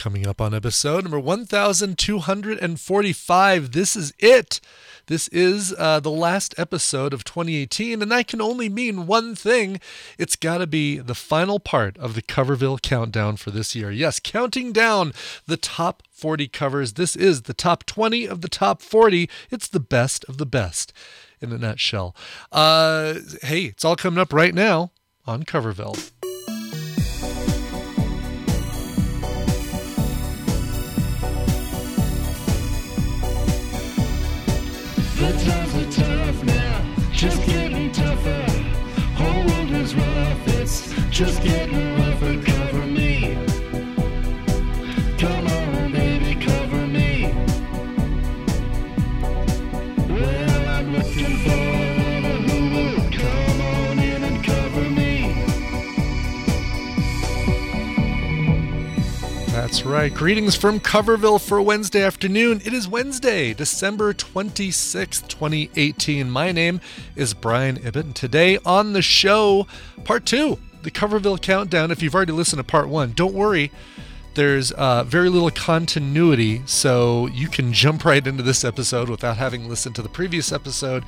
coming up on episode number 1245. This is it. This is the last episode of 2018, and that can only mean one thing. It's got to be the final part of the Coverville countdown for this year. Yes, counting down the top 40 covers. This is the top 20 of the top 40. It's the best of the best in a nutshell. Hey, it's all coming up right now on Coverville. The times are tough now, just getting tougher. Whole world is rough, it's just getting rougher. Cover me. Come on, baby, cover me. Well, I'm looking for a lover who will come on in and cover me. That's right. Greetings from Coverville for Wednesday afternoon. It is Wednesday, December 26th, 2018. My name is Brian Ibbott, and today on the show, part 2, the Coverville Countdown. If you've already listened to part 1, don't worry. There's very little continuity, so you can jump right into this episode without having listened to the previous episode.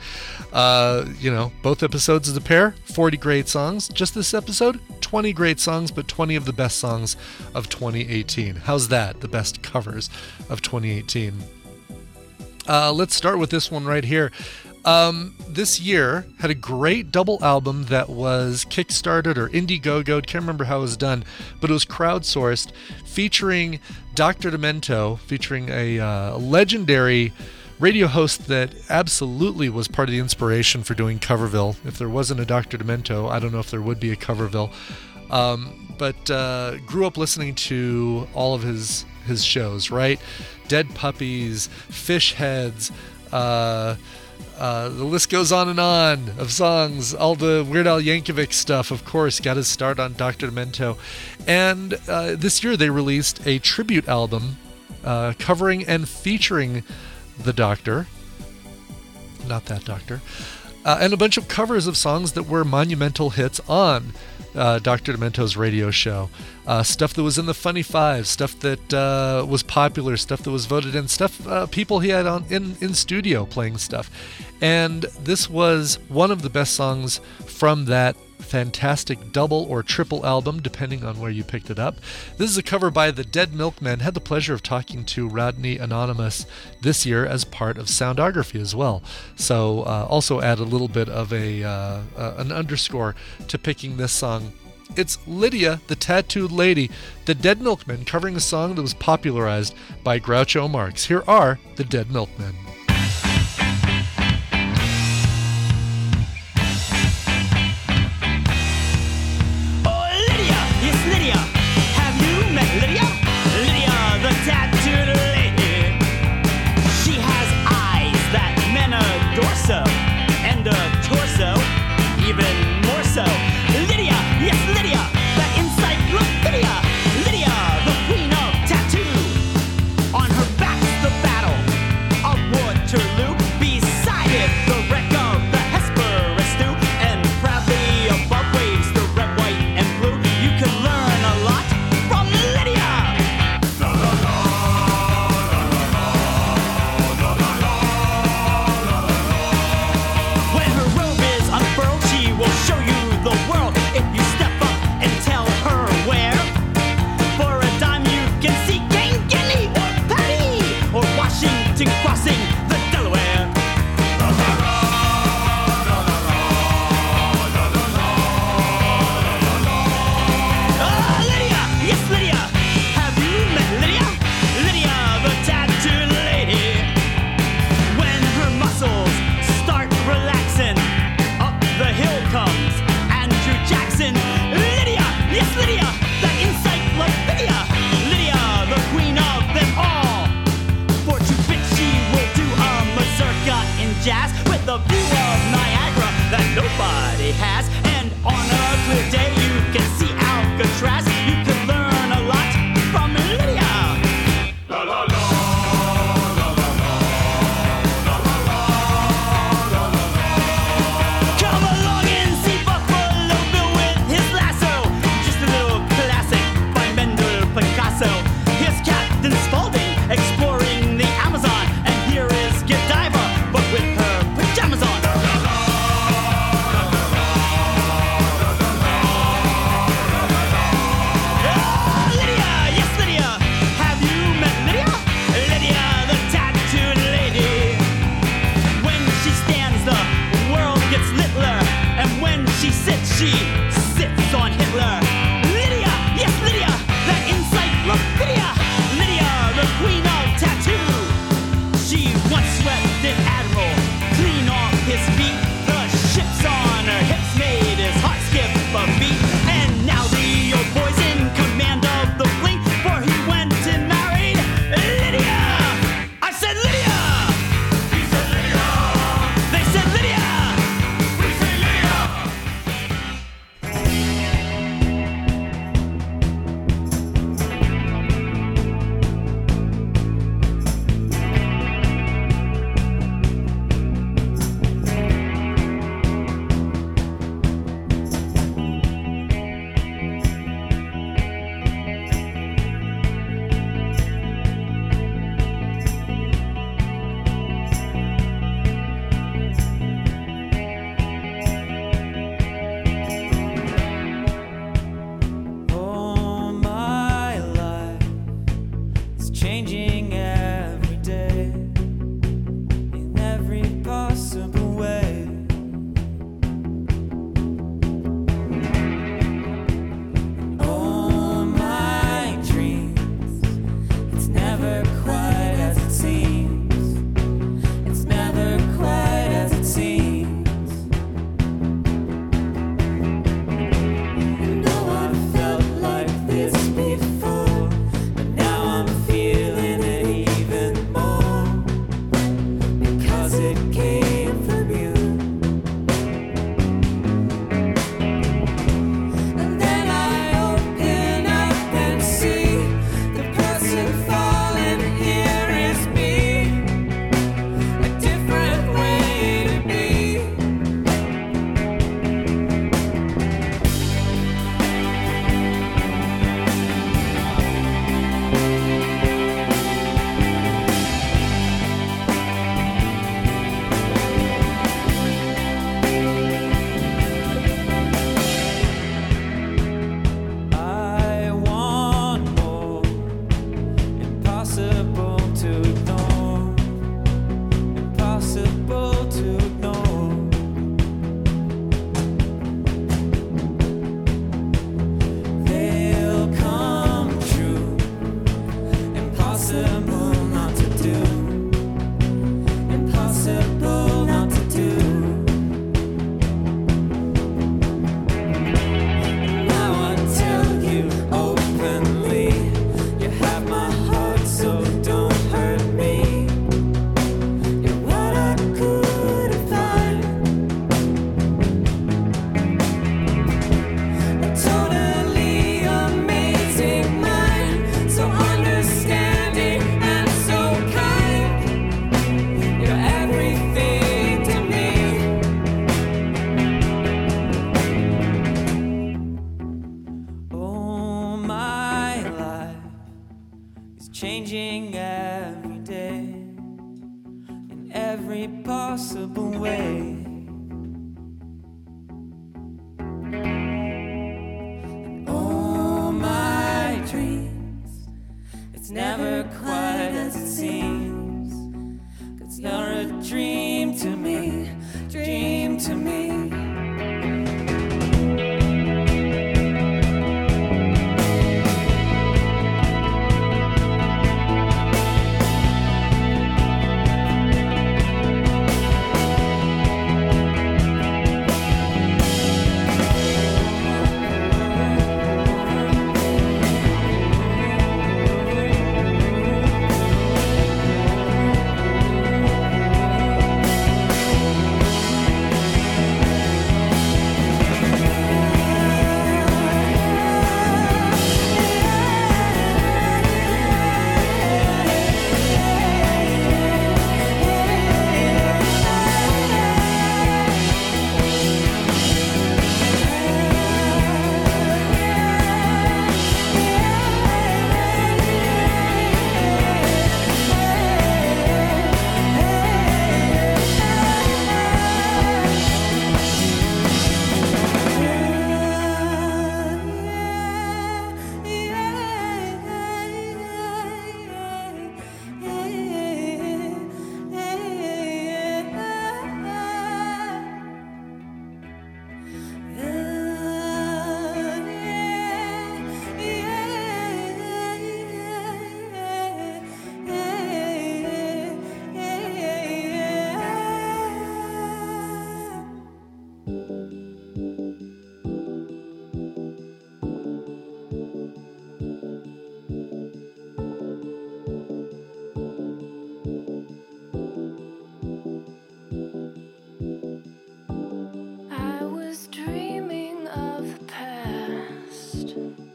Both episodes as a pair, 40 great songs. Just this episode, 20 great songs, but 20 of the best songs of 2018. How's that? The best covers of 2018. Let's start with this one right here. This year had a great double album that was kickstarted or Indiegogo'd, can't remember how it was done, but it was crowdsourced, featuring Dr. Demento, featuring a legendary radio host that absolutely was part of the inspiration for doing Coverville. If there wasn't a Dr. Demento, I don't know if there would be a Coverville. But grew up listening to all of his shows, right? Dead Puppies, Fish Heads, the list goes on and on of songs. All the Weird Al Yankovic stuff, of course, got his start on Dr. Demento. And this year they released a tribute album covering and featuring the Doctor. Not that Doctor. And a bunch of covers of songs that were monumental hits on Dr. Demento's radio show. Stuff that was in the Funny Five, stuff that was popular, stuff that was voted in, stuff people he had on in studio playing stuff. And this was one of the best songs from that fantastic double or triple album, depending on where you picked it up. This is a cover by the Dead Milkmen. Had the pleasure of talking to Rodney Anonymous this year as part of Soundography as well. So also add a little bit of an underscore to picking this song. It's Lydia, the Tattooed Lady, the Dead Milkmen, covering a song that was popularized by Groucho Marx. Here are the Dead Milkmen. And a torso, even more so. Lydia, yes, Lydia, the encyclopedia. Lydia, the queen of tattoo. On her back, the battle of war impossible not to do. Impossible not to do. And now I tell you openly, you have my heart, so don't hurt me. You're what I couldn't find. A totally amazing mind, so understanding and so kind. You're everything to me. Oh, my life is changing every day in every possible way. Oh, my dreams, it's never quite as it seems. 'Cause you're a dream to me, dream to me. I was dreaming of the past,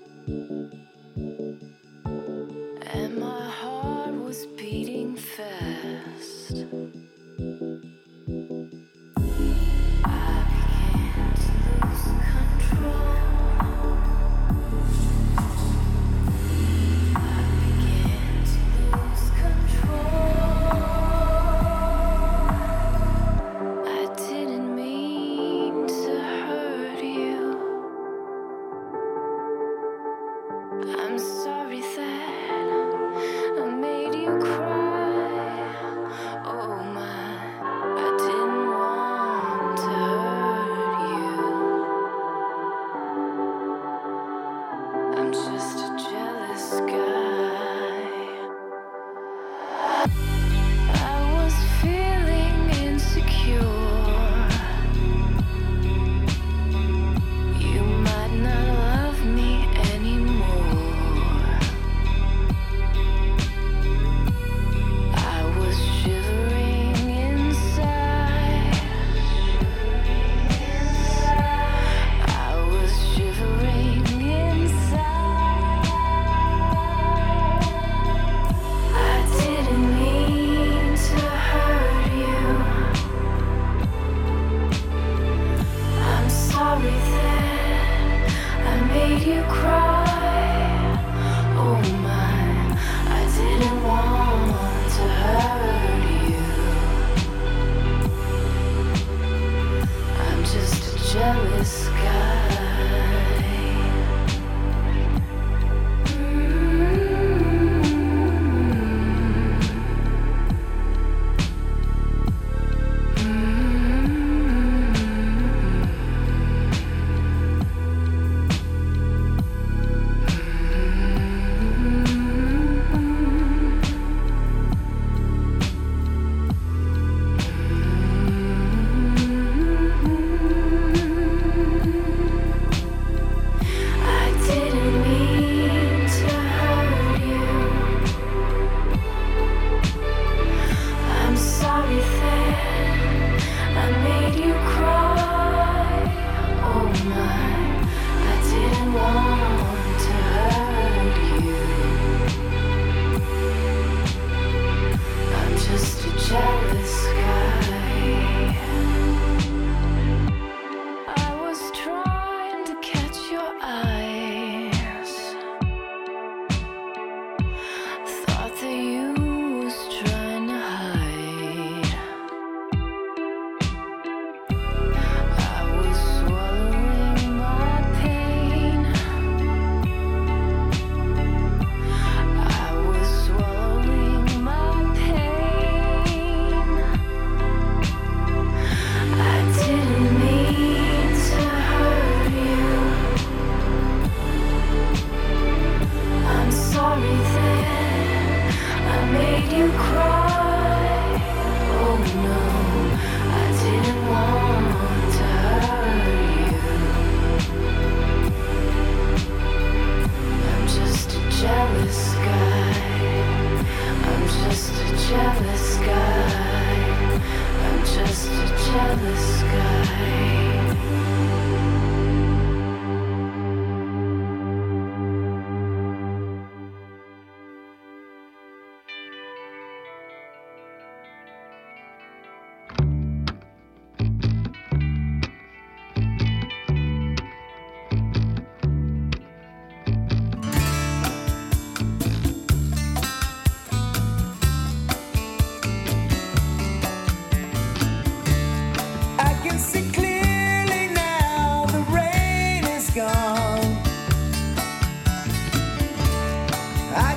and my heart was beating fast. I began to lose control. I began to lose control. I didn't mean to hurt you. I'm sorry that I made you cry.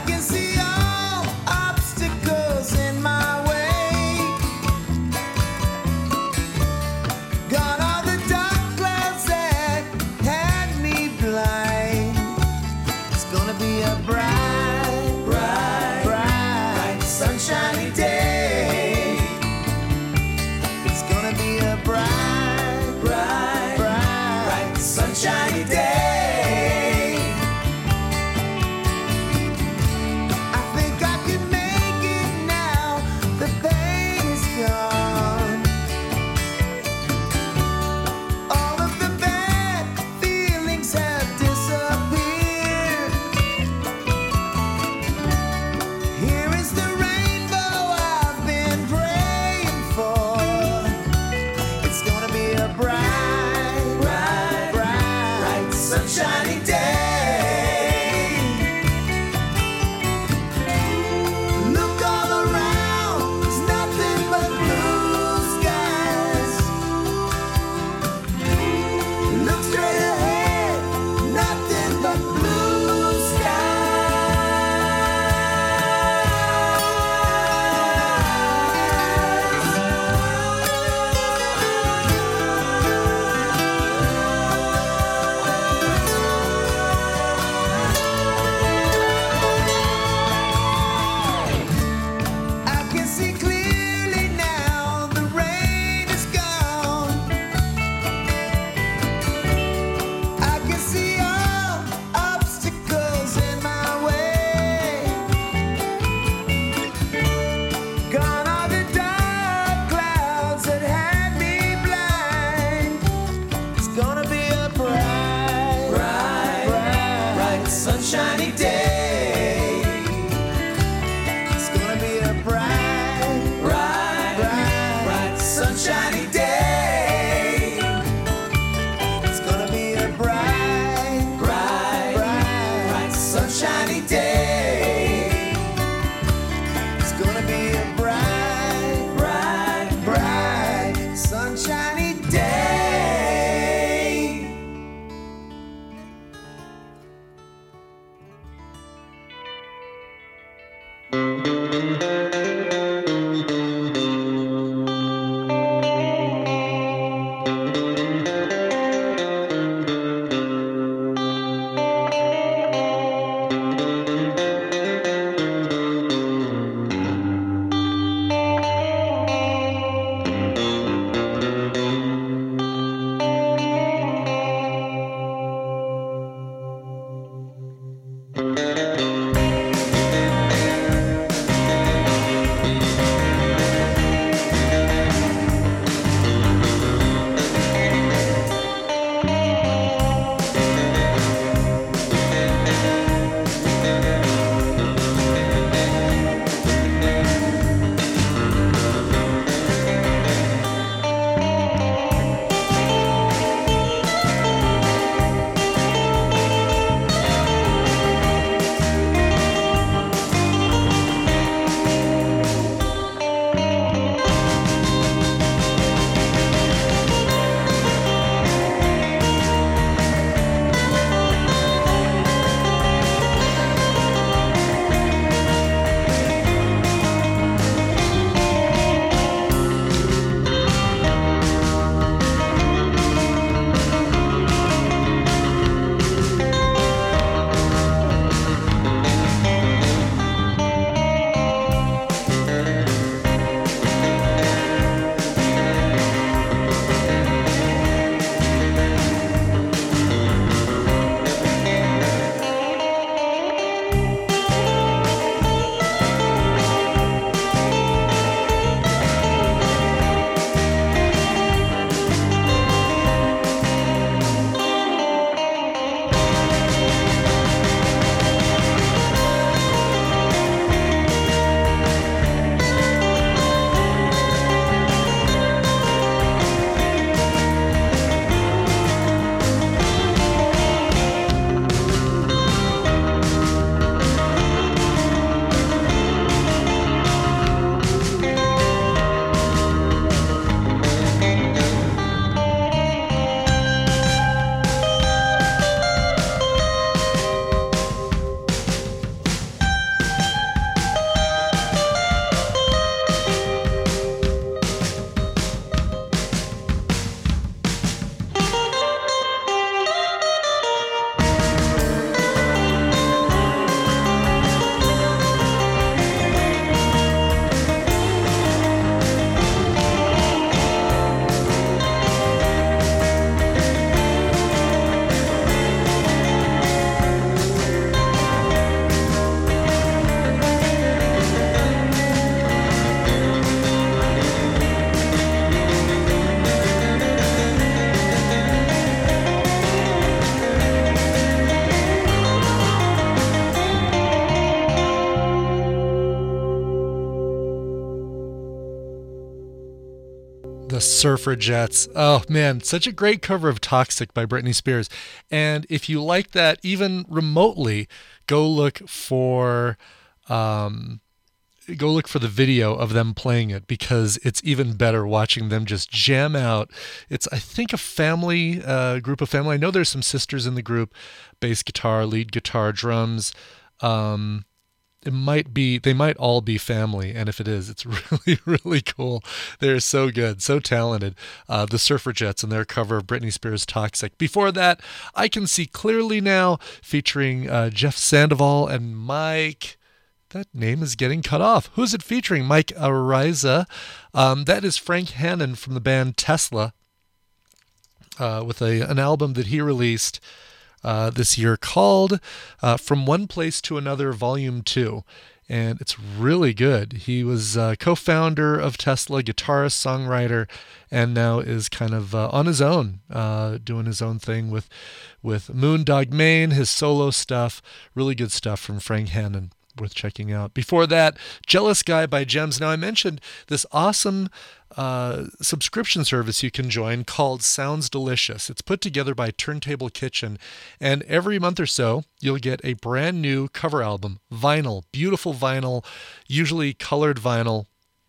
can see all obstacles in my way. Gone are the dark clouds that had me blind. It's gonna be a bright, bright, bright, sunshiny day. It's gonna be a bright, bright, bright, sunshiny day. I think I can make it now. The pain is gone. All of the bad feelings have disappeared. Here is the rainbow I've been praying for. It's gonna be a bright, bright, bright, sunshiny day. Look all around, there's nothing but blue skies. Look straight ahead, nothing but blue I can see clearly now, the rain is gone. I can see all obstacles in my way. Gone are the dark clouds that had me blind. It's gonna be a bright, bright, bright, sunshiny day. It's gonna be a bright, bright, bright, sunshiny day. It's gonna be a bright, bright, bright, sunshiny day. It's gonna be a bright, bright, bright, sunshiny day. The Suffragettes. Oh man, such a great cover of Toxic by Britney Spears. And if you like that even remotely, go look for the video of them playing it, because it's even better watching them just jam out. It's, I think, a family, group of family. I know there's some sisters in the group, bass guitar, lead guitar, drums. They might all be family, and if it is, it's really, really cool. They're so good, so talented. The Suffragettes and their cover of Britney Spears' Toxic. Before that, I Can See Clearly Now, featuring Jeff Sandoval and Mike. That name is getting cut off. Who's it featuring? Mike Ariza. That is Frank Hannon from the band Tesla, with an album that he released this year called From One Place to Another Volume 2. And it's really good. He was co-founder of Tesla, guitarist, songwriter, and now is kind of on his own, doing his own thing with Moondog Maine, his solo stuff. Really good stuff from Frank Hannon, worth checking out. Before that, Jealous Guy by Gems. Now, I mentioned this awesome subscription service you can join called Sounds Delicious. It's put together by Turntable Kitchen, and every month or so you'll get a brand new cover album, vinyl, beautiful vinyl, usually colored vinyl.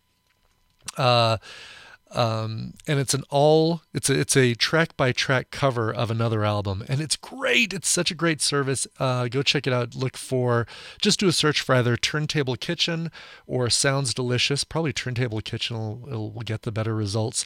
And it's a track by track cover of another album, and it's great. It's such a great service. Go check it out. Just do a search for either Turntable Kitchen or Sounds Delicious. Probably Turntable Kitchen will get the better results.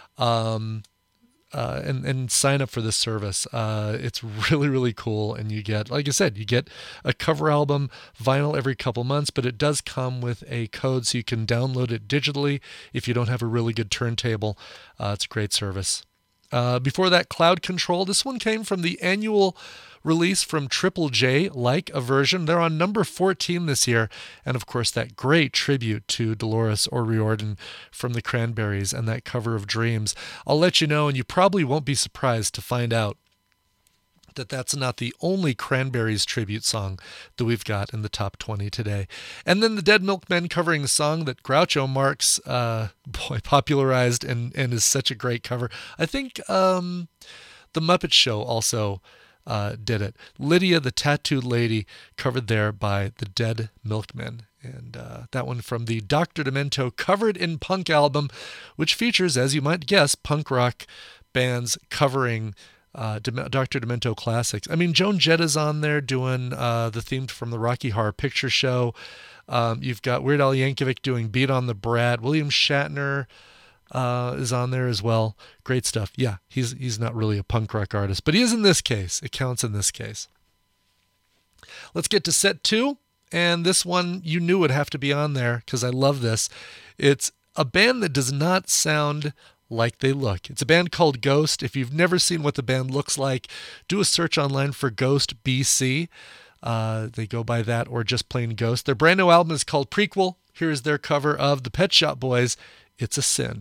And sign up for this service. It's really, really cool. And you get, like I said, you get a cover album, vinyl every couple months, but it does come with a code so you can download it digitally if you don't have a really good turntable. It's a great service. Before that, Cloud Control. This one came from the annual release from Triple J, Like a Version. They're on number 14 this year. And of course, that great tribute to Dolores O'Riordan from the Cranberries and that cover of Dreams. I'll let you know, and you probably won't be surprised to find out that that's not the only Cranberries tribute song that we've got in the top 20 today. And then the Dead Milkmen covering the song that Groucho Marx popularized and is such a great cover. I think the Muppet Show also did it. Lydia the Tattooed Lady, covered there by the Dead Milkmen. And that one from the Dr. Demento Covered in Punk album, which features, as you might guess, punk rock bands covering Dr. Demento classics. I mean, Joan Jett's on there doing the theme from the Rocky Horror Picture Show. You've got Weird Al Yankovic doing Beat on the Brat. William Shatner is on there as well. Great stuff. Yeah, he's not really a punk rock artist, but he is in this case. It counts in this case. Let's get to set 2. And this one you knew would have to be on there because I love this. It's a band that does not sound like they look. It's a band called Ghost. If you've never seen what the band looks like, do a search online for Ghost BC. They go by that, or just plain Ghost. Their brand new album is called Prequel. Here's their cover of the Pet Shop Boys, It's a Sin.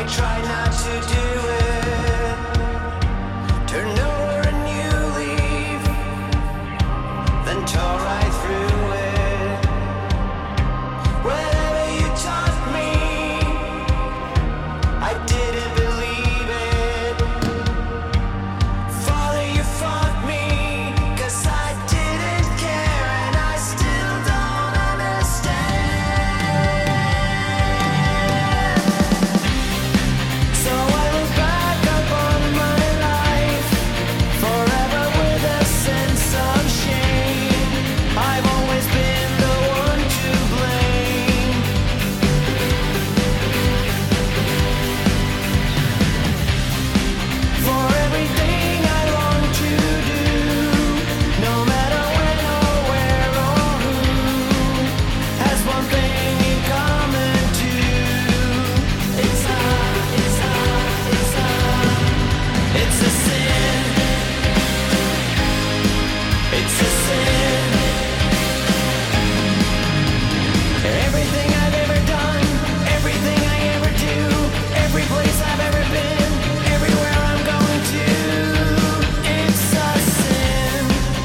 try not to do it. Turn over and you leave, then tore right through it. Whatever you taught me, I didn't believe it. Father, you fought me, 'cause I didn't care, and I still don't understand. So I look back upon my life, forever with a sense of shame. I've always been the one to blame. For everything I long to do, no matter when or where or who, has one thing in common too. It's a sin. It's a sin. Everything I've ever done, everything I ever do, every place I've ever been, everywhere I'm going to, it's a sin.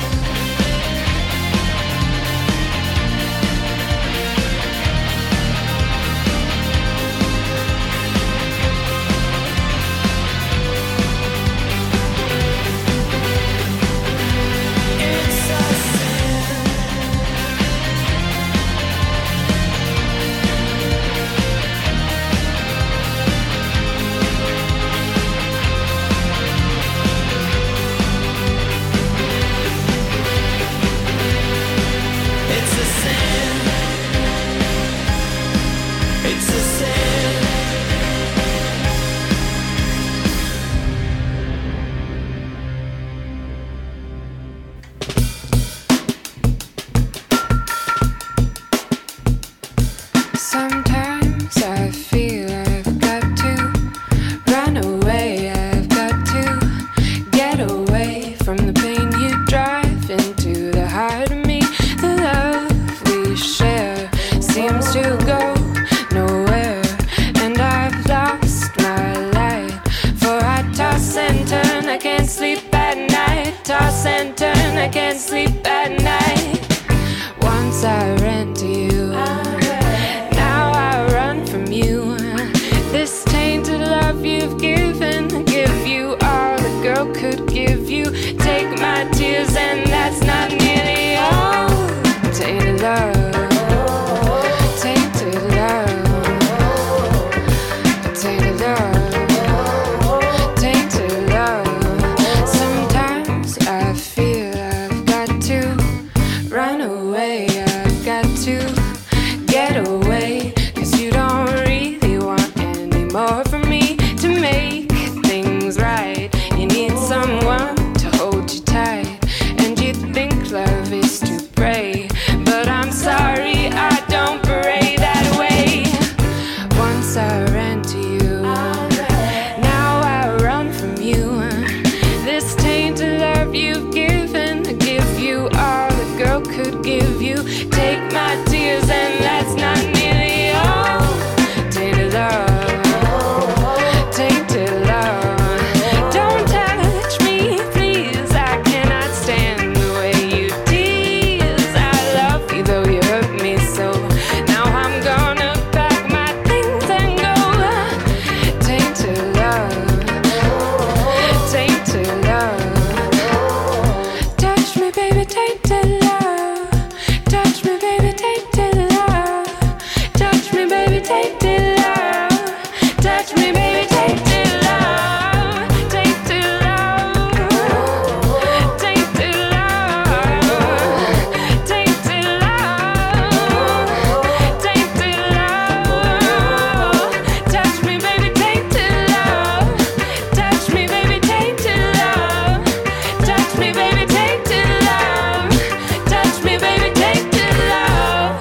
It's a sin. It's a sin. It's a sin. Sometimes I feel I've got to run away. I've got to get away from the pain you drive into the heart of me. The love we share seems to go nowhere, and I've lost my light. For I toss and turn, I can't sleep at night. Toss and turn, I can't sleep at night. Once I ran to you, now I run from you. This tainted love you've given, give you all a girl could give you. Take my tears and that's not nearly all. Tainted love, tainted love, tainted love, tainted love. Sometimes I feel I've got to run away. I've got to get away, 'cause you don't really want any more from me to make things right. You need someone to hold you tight, and you think love is to pray, but I'm sorry, I don't pray that way. Once I ran to you, now I run from you. This tainted love you've given, give you all a girl could give you. Take my tears and that's not nearly all. Tainted love, tainted love. Don't touch me, please. I cannot stand the way you tease. I love you though you hurt me so. Now I'm gonna pack my things and go. Tainted love, tainted love. Touch me, baby, tainted love. Touch me, baby, tainted love. Touch me, baby, tainted love. Touch me, baby, tainted love. Tainted love. Tainted love. Tainted love. Tainted love. Touch me, baby, tainted love. Touch me, baby, tainted love. Touch me, baby, tainted love. Touch me, baby, tainted love.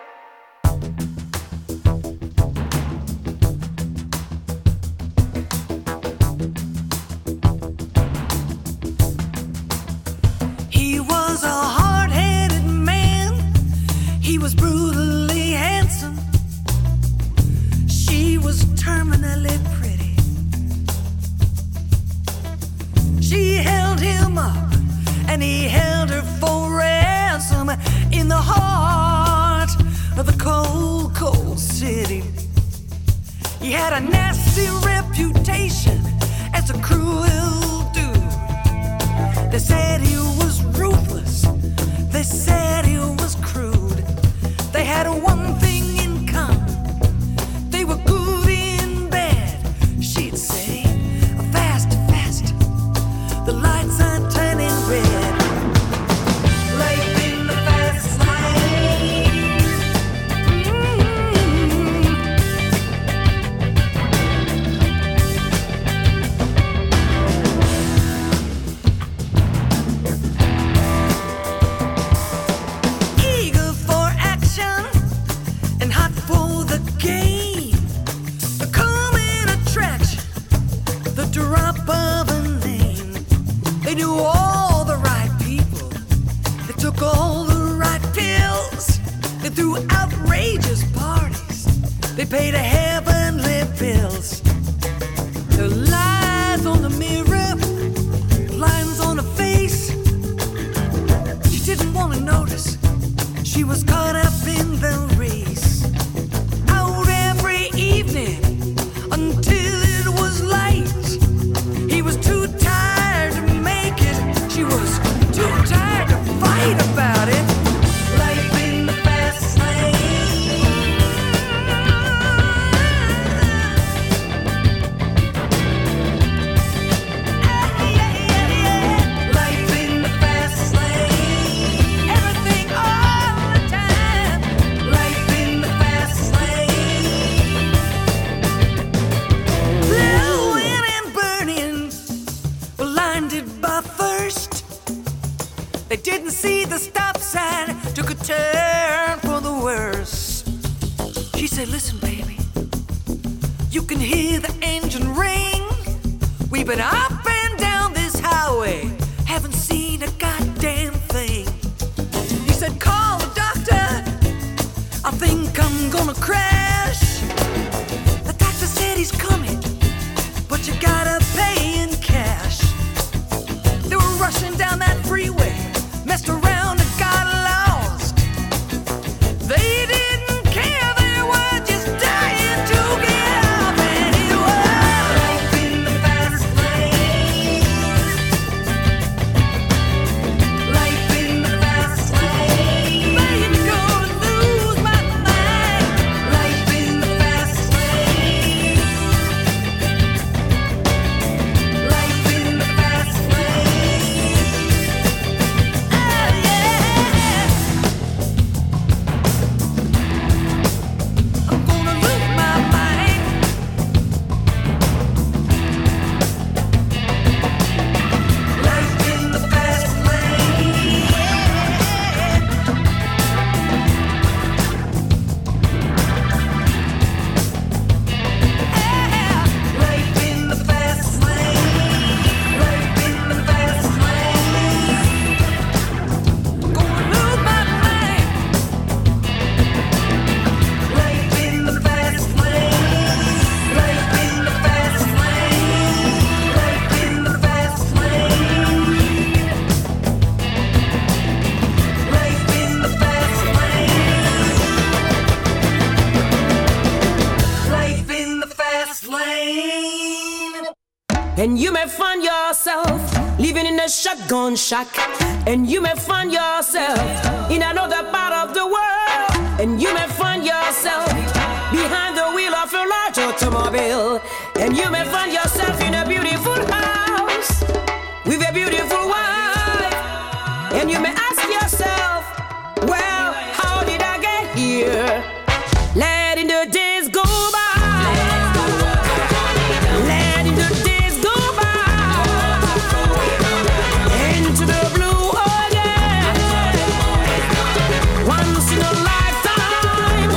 He was a hard-headed man. He was brutally handsome. She was terminally pretty. and he held her for ransom in the heart of the cold, cold city. He had a nasty reputation as a cruel dude. They said he was ruthless, they said he was crude. They had one thing in common, they were good in bed. She'd say, fast, fast, the lights are turning red. Life in the fast lane. Eager for action and hot for the game, the common attraction, the drop of a name. They knew all the right people, they took all the right pills, they threw outrageous parties, they paid heavenly bills. The lies on the mirror, lines on her face. She didn't want to notice, she was caught up in the race. Out every evening until it was light. He was too tired to make it, she was too tired to fight about it. Life in the fast lane. Life in the fast lane. Everything all the time. Life in the fast lane. Blowing and burning, blinded by thirst. They didn't see the stop sign, took a turn for the worse. She said, listen, baby, you can hear the engine ring. We've been up and down this highway, haven't seen a goddamn thing. He said, call the doctor, I think I'm gonna crash. The doctor said he's coming, but you gotta pay in cash. They were rushing down that freeway, messed around and got lost. They didn't care, they were just dying to get off. And it was life in the fast lane. Life in the fast lane. Ain't gonna lose my mind. Life in the fast lane. Life in the fast lane. Oh yeah. I'm gonna lose my mind. Life in the fast lane. Life in the fast lane. Life in the fast lane. Gonna lose my mind. Life in the fast lane. Life in the fast lane. Life in the fast lane. Life in the fast lane. Life in the fast lane. And you may find yourself living in a shotgun shack. And you may find yourself in another part of the world. And you may find yourself behind the wheel of a large automobile. And you may find yourself in a beautiful house with a beautiful wife. And you may ask yourself, well, how did I get here? Letting the days go by. Letting the days go by. Into the blue again. Once in a lifetime.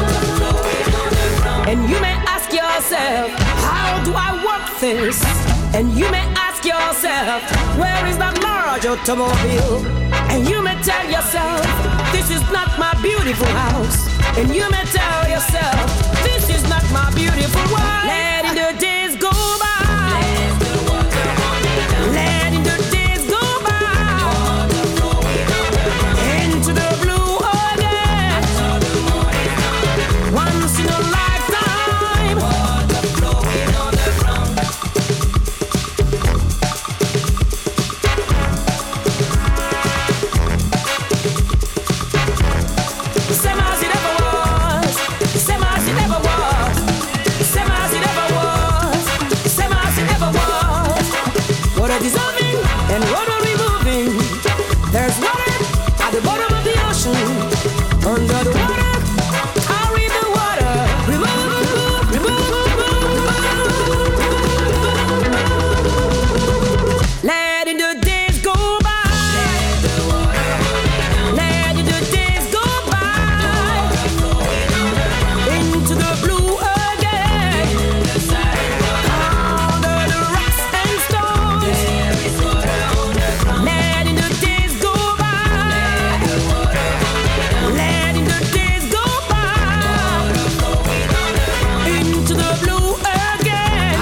And you may ask yourself, how do I work this? And you may ask yourself, where is that large automobile? And you may tell yourself, this is not my beautiful house. And you may tell yourself, this is not my beautiful wife. Letting the days go by. Letting the days go by. water dissolving and water removing. There's water at the bottom of the ocean. Under the water, carry the water. Remove, remove, remove. Letting the days go by. Letting the days go by. Into the blue again. Under the rocks and stones. Letting the days go by. Letting the days go by. Into the blue again.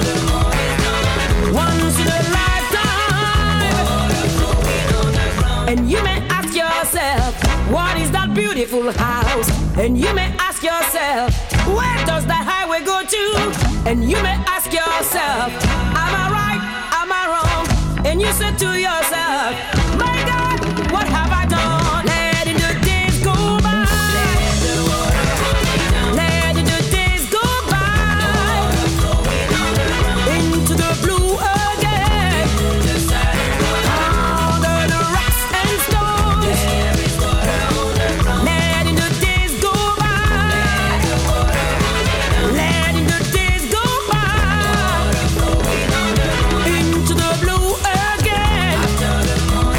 Once in a lifetime. And you may ask yourself, what is that beautiful house? And you may ask yourself, where does that highway go to? And you may ask yourself, am I right? Am I wrong? And you say to yourself, my God, what have I done? Letting the days go by. Letting the days go by. Into the blue again. Under the rocks and stones. Letting the days go by. Letting the days go by. Into the blue again.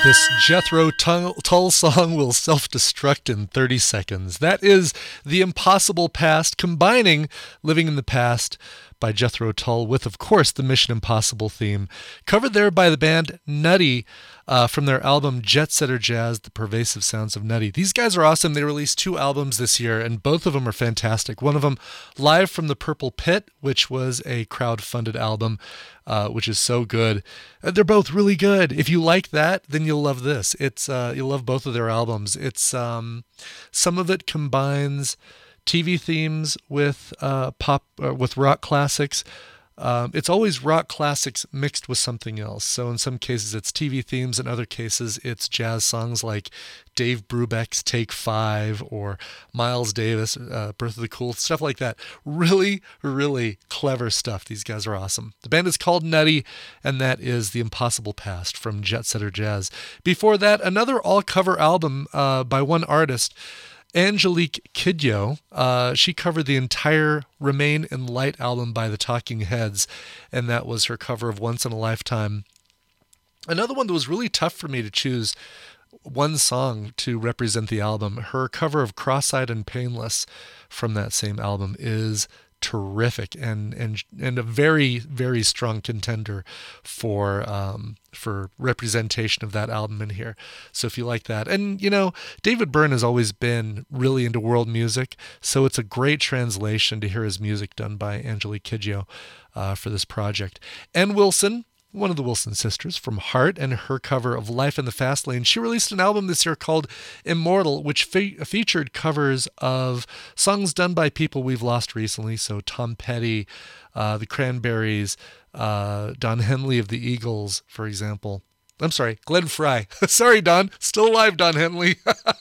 This Jethro Tull song will self-destruct in 30 seconds. That is The Impossible Past, combining Living in the Past by Jethro Tull with, of course, the Mission Impossible theme. Covered there by the band Nutty from their album Jet Setter Jazz, The Pervasive Sounds of Nutty. These guys are awesome. They released 2 albums this year, and both of them are fantastic. One of them, Live from the Purple Pit, which was a crowd-funded album, which is so good. They're both really good. If you like that, then you'll love this. It's you'll love both of their albums. It's some of it combines TV themes with with rock classics. It's always rock classics mixed with something else. So in some cases it's TV themes, in other cases it's jazz songs like Dave Brubeck's Take 5 or Miles Davis, Birth of the Cool, stuff like that. Really, really clever stuff. These guys are awesome. The band is called Nutty, and that is The Impossible Past from Jet Setter Jazz. Before that, another all-cover album by one artist, Angelique Kidjo. She covered the entire Remain in Light album by the Talking Heads, and that was her cover of Once in a Lifetime. Another one that was really tough for me to choose one song to represent the album. Her cover of Cross-Eyed and Painless from that same album is terrific and a very, very strong contender for representation of that album in here. So if you like that, and you know, David Byrne has always been really into world music, so it's a great translation to hear his music done by Angelique Kidjo for this project. Ann Wilson, one of the Wilson sisters from Heart, and her cover of Life in the Fast Lane. She released an album this year called Immortal, which featured covers of songs done by people we've lost recently. So Tom Petty, the Cranberries, Don Henley of the Eagles, for example. I'm sorry, Glenn Frey. Sorry, Don. Still alive, Don Henley.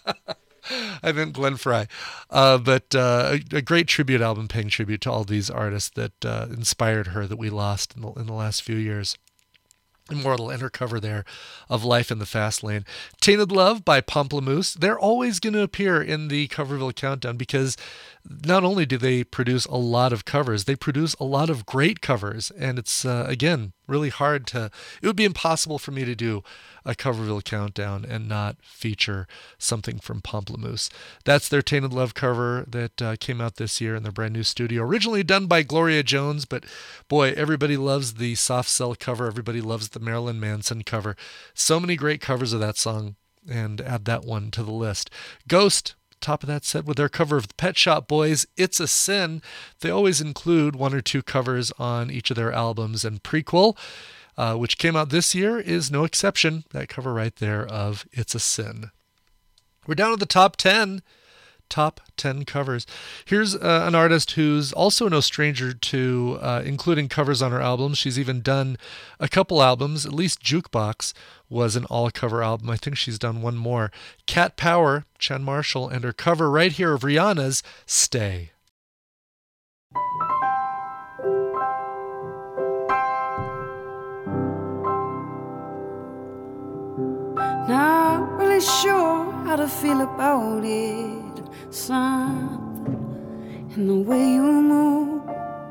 I meant Glenn Frey. But a great tribute album paying tribute to all these artists that inspired her that we lost in the last few years. Immortal, and her cover there of Life in the Fast Lane. Tainted Love by Pomplamoose. They're always going to appear in the Coverville Countdown because not only do they produce a lot of covers, they produce a lot of great covers. And it's, again, really hard to... It would be impossible for me to do a Coverville Countdown and not feature something from Pomplamoose. That's their Tainted Love cover that came out this year in their brand new studio. Originally done by Gloria Jones, but boy, everybody loves the Soft Cell cover. Everybody loves the Marilyn Manson cover. So many great covers of that song, and add that one to the list. Ghost, top of that set with their cover of the Pet Shop Boys, It's a Sin. They always include 1 or 2 covers on each of their albums, and Prequel, which came out this year, is no exception. That cover right there of It's a Sin. We're down to the top 10 covers. Here's an artist who's also no stranger to including covers on her albums. She's even done a couple albums. At least Jukebox was an all-cover album. I think she's done one more. Cat Power, Chen Marshall, and her cover right here of Rihanna's Stay. Not really sure how to feel about it. Something in the way you move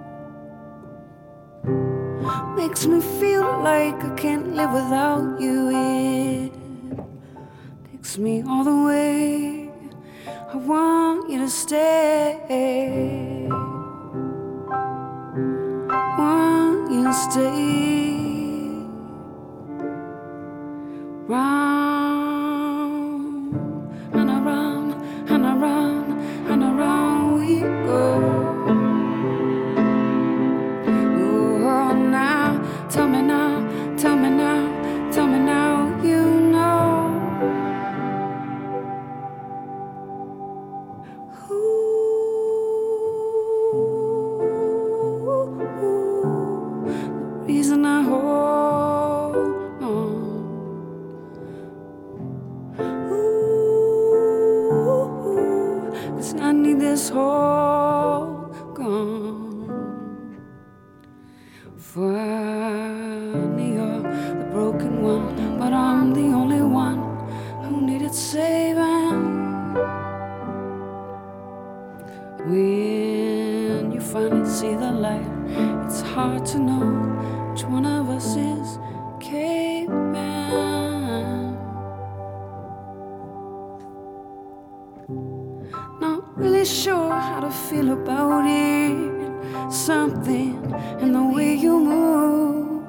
makes me feel like I can't live without you. It takes me all the way. I want you to stay. Want you to stay. Round and around and around and around we go. Oh, now, tell me now, tell me now, tell me now, you know. Ooh, the reason I hold on. I need this hole gone. Funny, you're the broken one, but I'm the only one who needed saving. When you finally see the light, it's hard to know which one of us is caving. to feel about it. Something in the way you move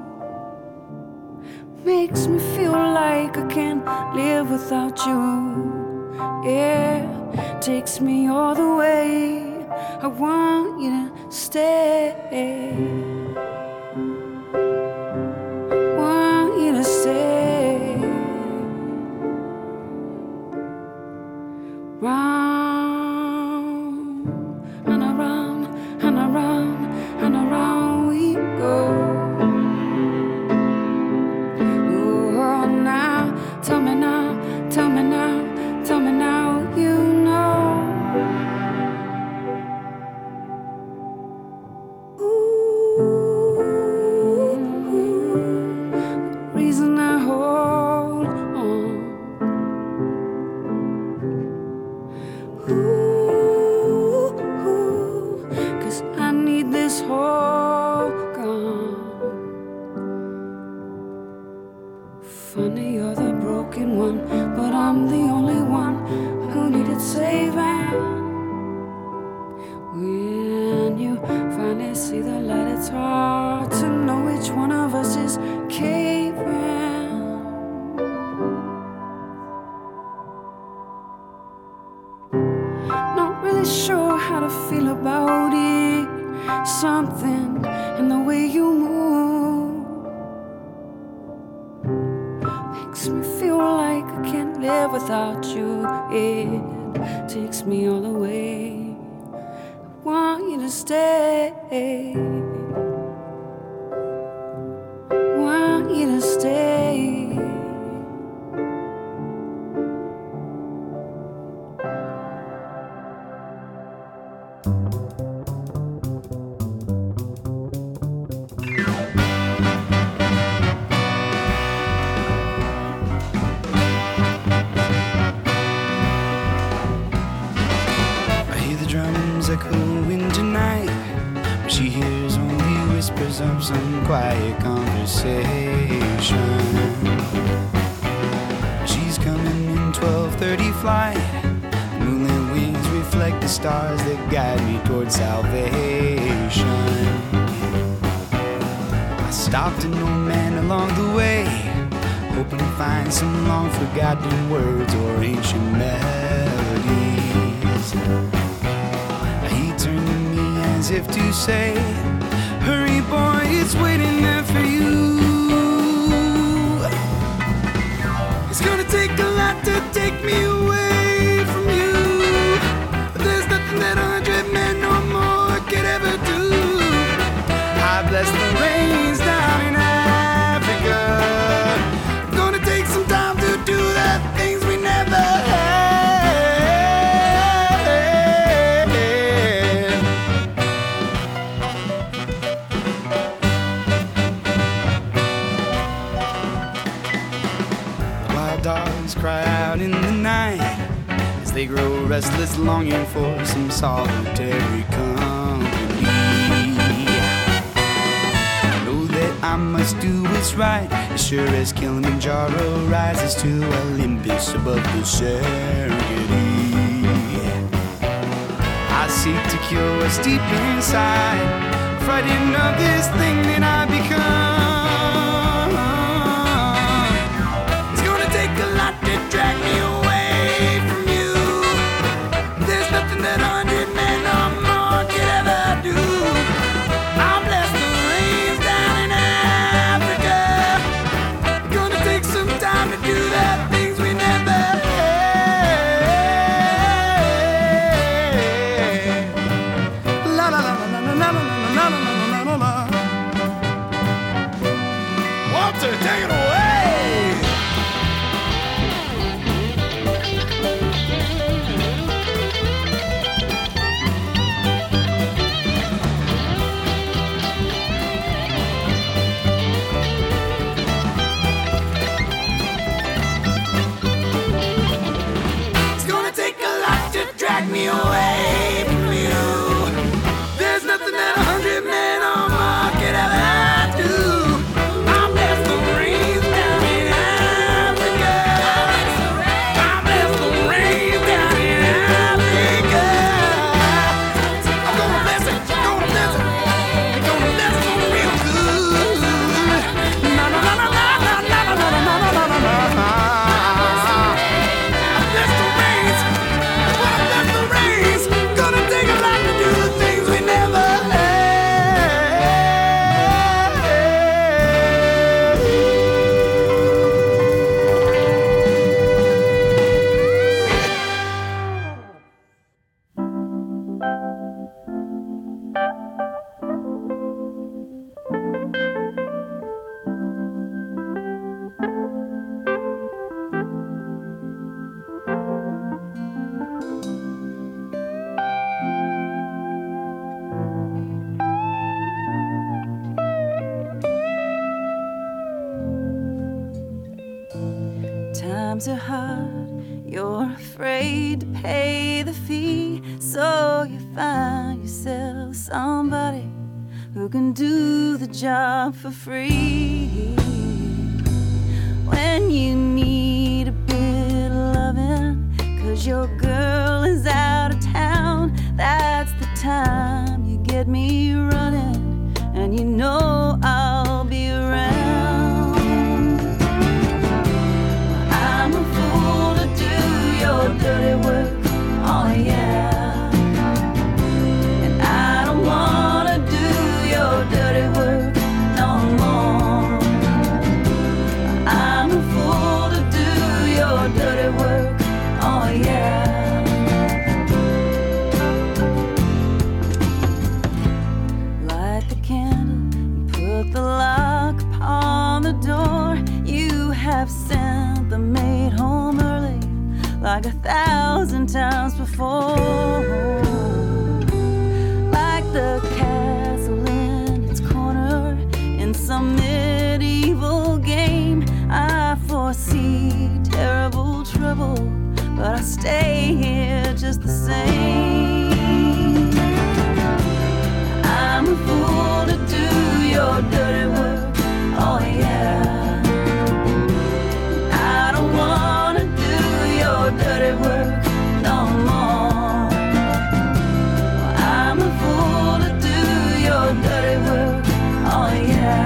makes me feel like I can't live without you. Yeah, takes me all the way. I want you to stay. Want you to stay. Round and around and around and around we go. Oh, now, tell me now, tell me now, tell me now, you know. Ooh, reason I hold on. Ooh, 'cause I need this hold gone. Funny, you're the broken one, but I'm the only one who needed saving. When you finally see the light, it's hard to know which one of us is caving. Not really sure how to feel about it. Something in the way you move makes me feel like I can't live without you. It takes me all the way. I want you to stay. Want you to stay. I hear the drums echoing tonight, but she hears only whispers of some quiet conversation. She's coming in 12:30 flight. Moonlit wings reflect the stars that guide me towards salvation. I stopped an old man along the way, hoping to find some long forgotten words or ancient melodies. He turned to me as if to say, hurry boy, it's waiting there for you. It's gonna take a lot to take me away from you, but there's nothing that 100 men or more could ever do. I bless the rains down in Africa. Gonna take some time to do the things we never had. Wild dogs cry out in the night as they grow restless, longing for some solitary company. I know that I must do what's right, as sure as Kilimanjaro rises to Olympus above the Serengeti. I seek to cure what's deep inside, frightened of this thing that I become. It's gonna take a lot to drag me away from you. There's nothing that 100 men or more could ever do. I'll bless the rains down in Africa. Gonna take some time to do the things we never had. La la la la la la la la la la la la la. times are hard, you're afraid to pay the fee, so you find yourself somebody who can do the job for free. When you need a bit of loving, 'cause your girl is out of town, that's the time you get me running, and you know I'll be around. I'm a fool to do your dirty work, oh yeah. And I don't wanna do your dirty work no more. I'm a fool to do your dirty work, oh yeah. Light the candle and put the lock upon the door. You have sent the maid home early like 1,000 times before. Like the castle in its corner in some medieval game, I foresee terrible trouble, but I stay here just the same. I'm a fool to do your dirty work, oh yeah. I don't wanna do your dirty work no more. I'm a fool to do your dirty work, oh yeah.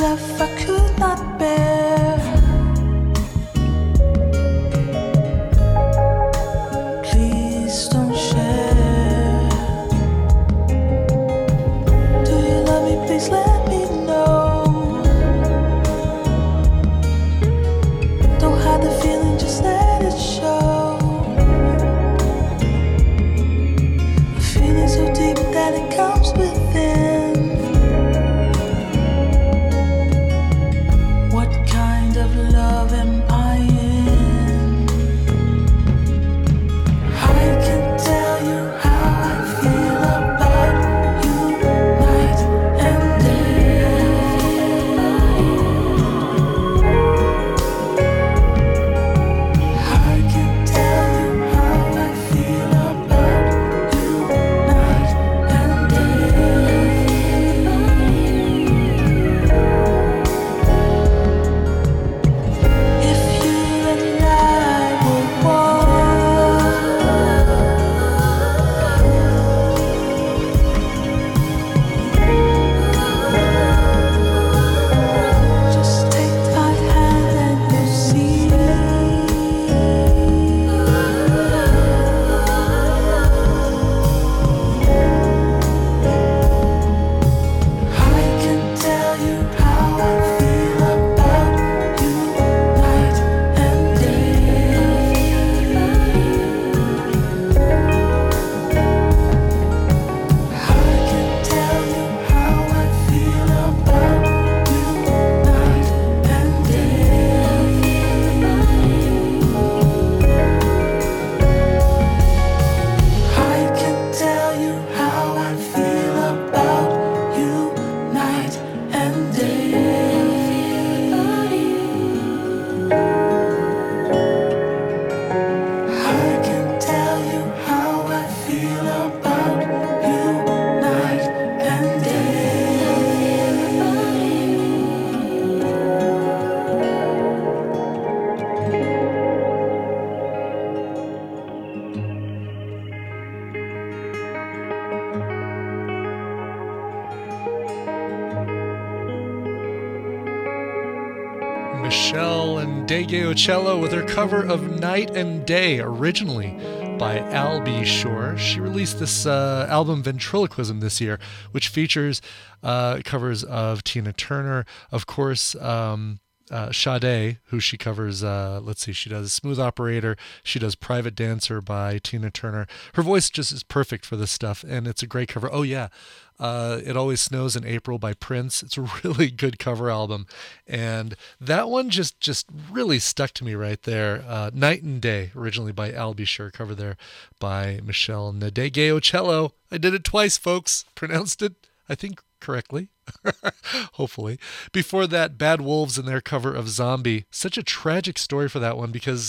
stuff I could not bear. Please don't share. Do you love me? Please let me know. Don't hide the feeling, just let it show. A feeling so deep that it comes within. What kind of love am I in? I can tell you how I feel about you night and day. I can tell you how I feel about you night and day. If you and I would walk, just take my hand and you'll see. I can tell you how I feel about you night and day. I can tell you how I feel about you night and day. I can tell you how I feel about you night and day. I can tell you how I feel about you night and Michelle and Dege Ocello with her cover of Night and Day, originally by Albie Shore. She released this album Ventriloquism this year, which features covers of Tina Turner, of course, Sade, who she covers, let's see, she does Smooth Operator, she does Private Dancer by Tina Turner. Her voice just is perfect for this stuff, and it's a great cover. Oh yeah, It Always Snows in April by Prince. It's a really good cover album, and that one just really stuck to me right there. Night and Day, originally by Albie Shore, cover there by Michelle Nadege Ocello. I did it twice, folks. Pronounced it, I think, correctly. Hopefully. Before that, Bad Wolves and their cover of Zombie. Such a tragic story for that one, because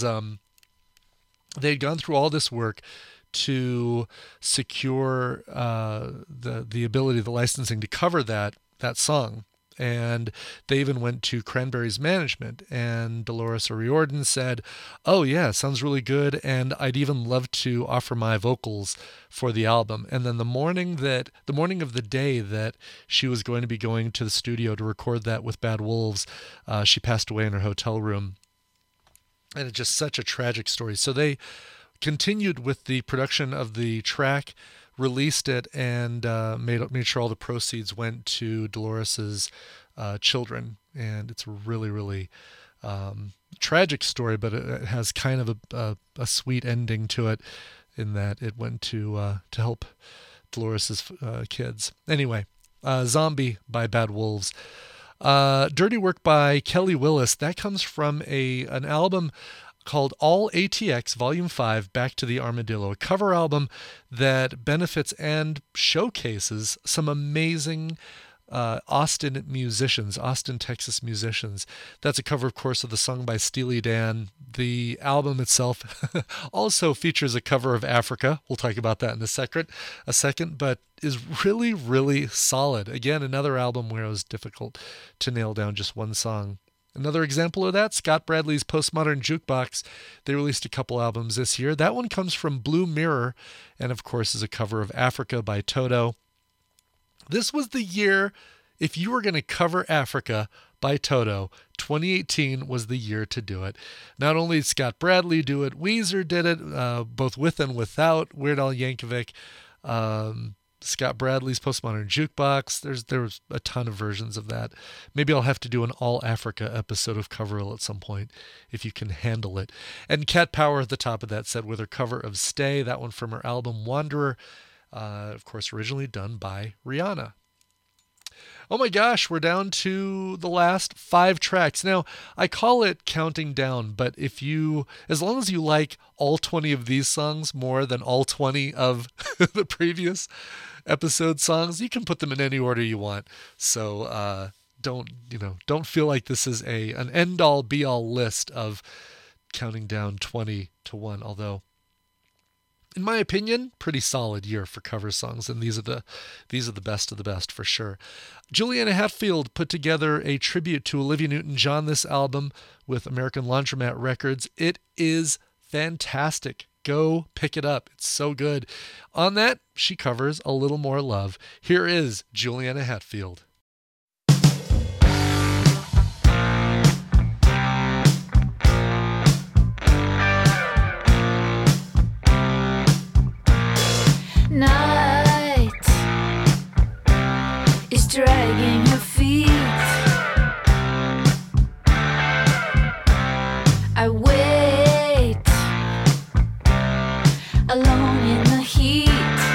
they had gone through all this work to secure the ability, the licensing to cover that song. And they even went to Cranberries management, and Dolores O'Riordan said, "Oh yeah, sounds really good, and I'd even love to offer my vocals for the album." And then the morning of the day that she was going to be going to the studio to record that with Bad Wolves, she passed away in her hotel room. And it's just such a tragic story. So they continued with the production of the track, released it, and made sure all the proceeds went to Dolores's children. And it's a really, really tragic story, but it has kind of a sweet ending to it, in that it went to help Dolores's kids. Anyway, Zombie by Bad Wolves. Dirty Work by Kelly Willis. That comes from an album called All ATX Volume 5, Back to the Armadillo, a cover album that benefits and showcases some amazing Austin, Texas musicians. That's a cover, of course, of the song by Steely Dan. The album itself also features a cover of Africa. We'll talk about that in a second, but is really, really solid. Again, another album where it was difficult to nail down just one song. Another example of that, Scott Bradley's Postmodern Jukebox. They released a couple albums this year. That one comes from Blue Mirror, and of course is a cover of Africa by Toto. This was the year, if you were going to cover Africa, by Toto. 2018 was the year to do it. Not only did Scott Bradley do it, Weezer did it, both with and without Weird Al Yankovic. Scott Bradley's Postmodern Jukebox. There was a ton of versions of that. Maybe I'll have to do an All Africa episode of Coverville at some point, if you can handle it. And Cat Power at the top of that set with her cover of Stay, that one from her album Wanderer, of course originally done by Rihanna. Oh my gosh, we're down to the last 5 tracks. Now, I call it counting down, but as long as you like all 20 of these songs more than all 20 of the previous episode songs, you can put them in any order you want. So don't feel like this is an end-all be-all list of counting down 20 to 1, although in my opinion, pretty solid year for cover songs, and these are the best of the best for sure. Juliana Hatfield put together a tribute to Olivia Newton-John this album with American Laundromat Records. It is fantastic. Go pick it up. It's so good. On that, she covers A Little More Love. Here is Juliana Hatfield. Night is dragging her feet. I wait alone in the heat.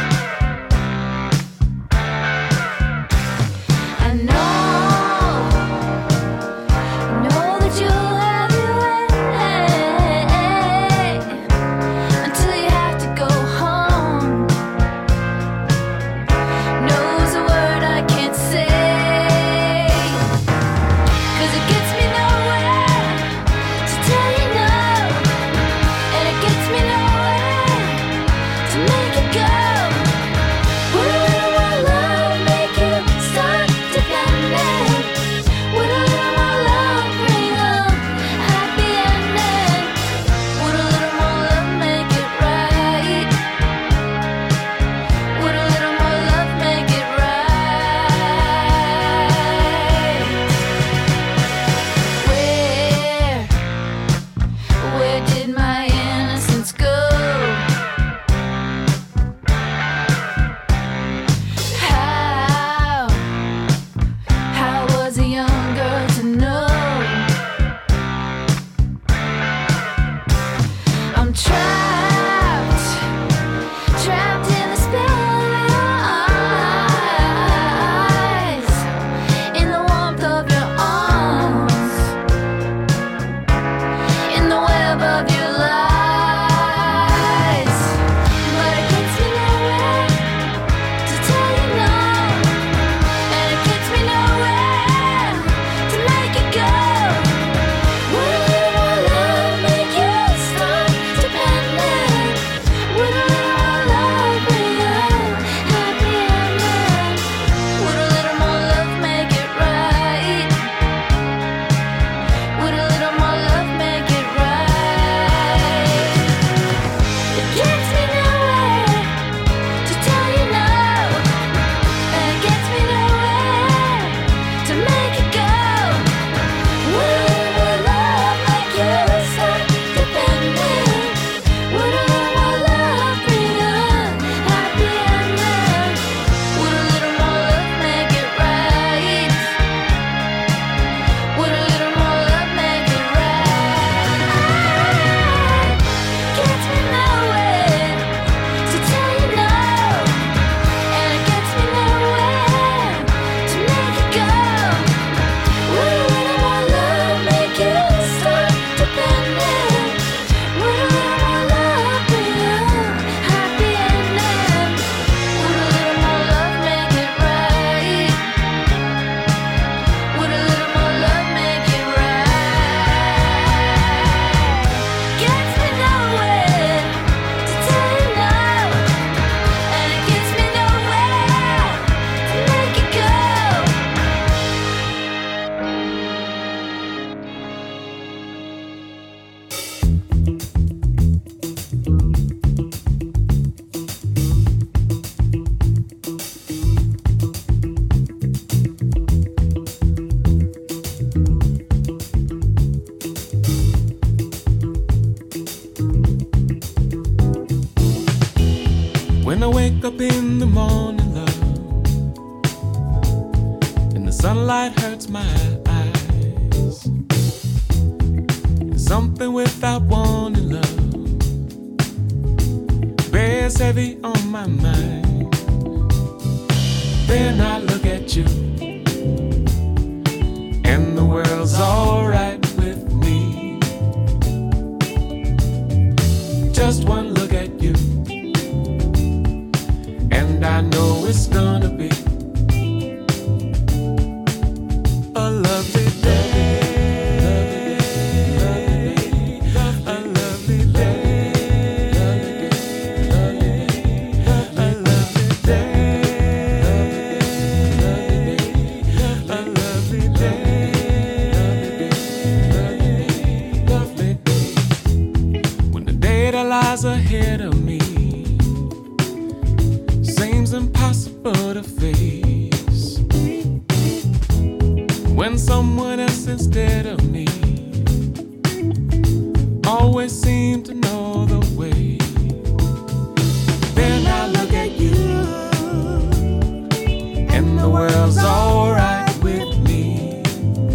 I know that you'll have your way until you have to go home. up in the morning, love, and the sunlight hurts my eyes. Something without warning, love, bears heavy on my mind. Then I look at you, and the world's alright with me. Just one look at you, and I know it's gonna be a lovely day. Ahead of me seems impossible to face when someone else instead of me always seems to know the way. Then I look at you, and the world's alright with me.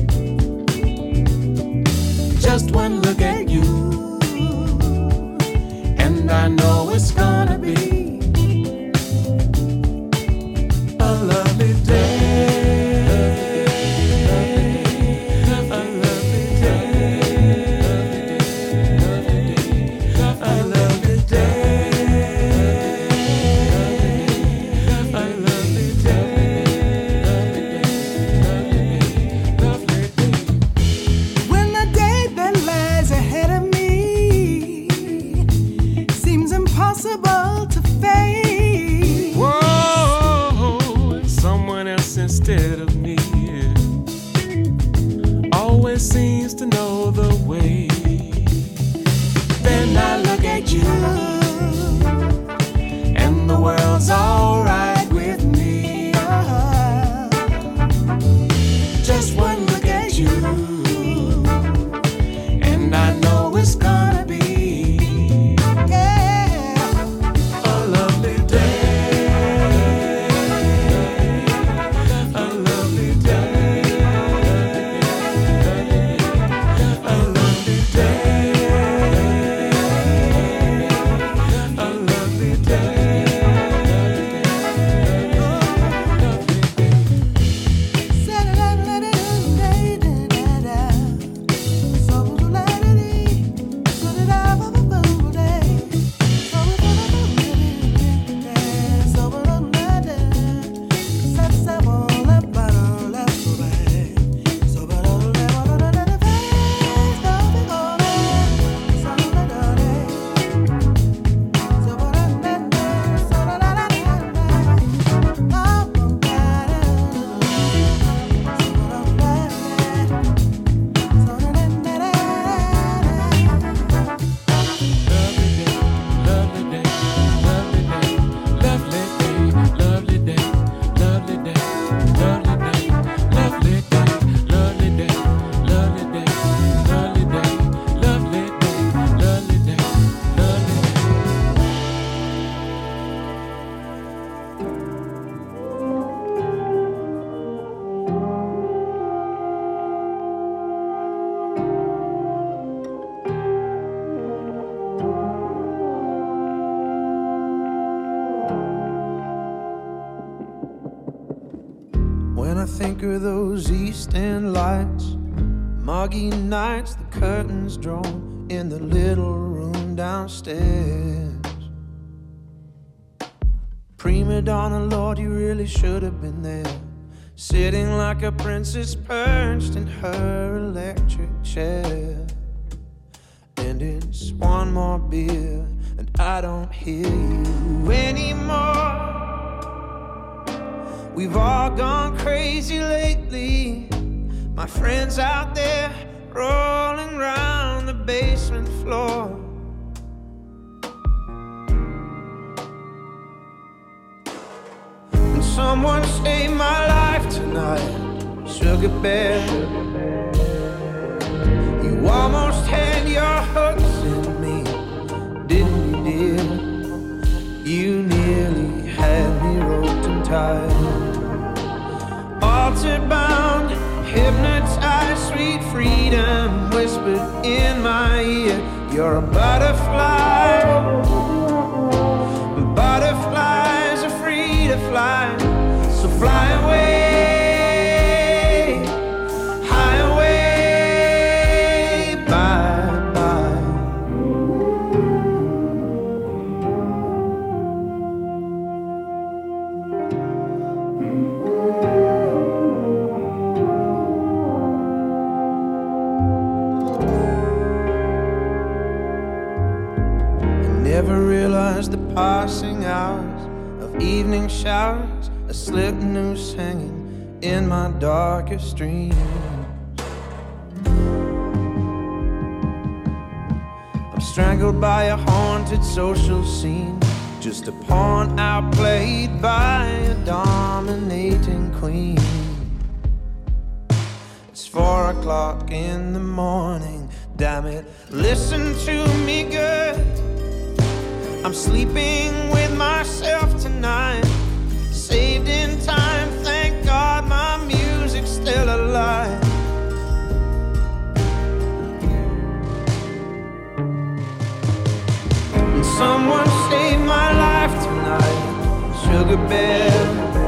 Just one look at you, and I know it's gonna be a lovely day. A lovely day. A lovely day. A lovely day. When the day that lies ahead of me seems impossible to face. Whoa, someone else instead of me always seems to know the way. Then I look at you, and the world's alright with me. Just one look at you, and I know it's gonna be When I think of those East End lights, muggy nights, the curtains drawn in the little room downstairs. Prima donna, Lord, you really should have been there, sitting like a princess perched in her electric chair. And it's one more beer, and I don't hear you anymore. We've all gone crazy lately. My friends out there rolling around the basement floor. And someone saved my life tonight, Sugar Bear. You almost had your hooks in me, didn't you, dear? You nearly had tied. Altered bound, hypnotized, sweet freedom whispered in my ear. You're a butterfly. Butterflies are free to fly, so fly away. Passing hours of evening showers, a slip noose hanging in my darkest dreams. I'm strangled by a haunted social scene, just a pawn outplayed by a dominating queen. It's 4 o'clock in the morning, damn it, listen to me good. I'm sleeping with myself tonight, saved in time, thank God my music's still alive. And someone saved my life tonight, Sugar Bear.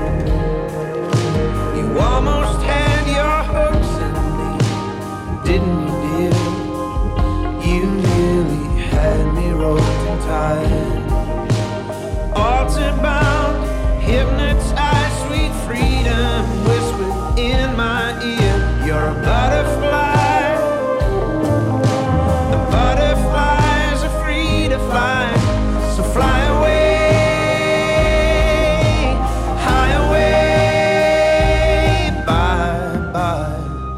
You almost had your hooks in me, didn't you, dear? You nearly had me roped and tied. Altered bound, hypnotized, sweet freedom whispered in my ear. You're a butterfly. The butterflies are free to fly, so fly away, high away, bye bye.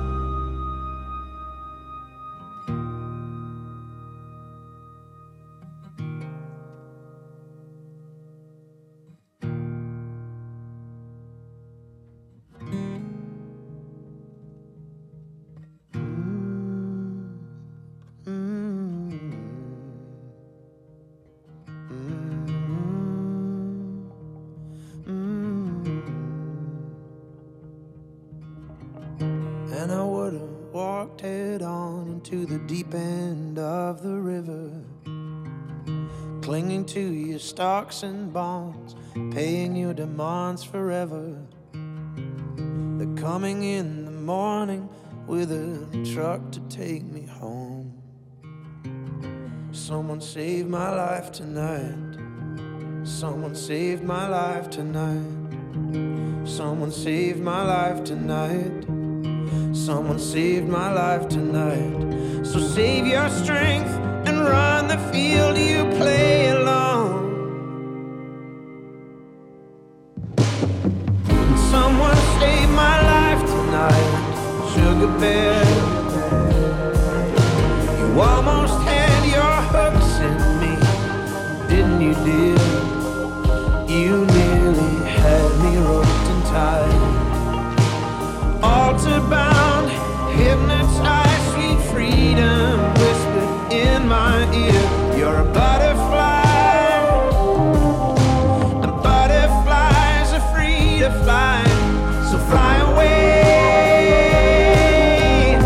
And I would have walked head on into the deep end of the river, clinging to your stocks and bonds, paying your demands forever. They're coming in the morning with a truck to take me home. Someone saved my life tonight. Someone saved my life tonight. Someone saved my life tonight. Someone saved my life tonight. So save your strength and run the field you play alone. Someone saved my life tonight, Sugar Bear. You almost had your hooks in me, didn't you, dear? You nearly had me roped and tied. Altar bound, hypnotized, sweet freedom whispered in my ear. You're a butterfly, and butterflies are free to fly, so fly away,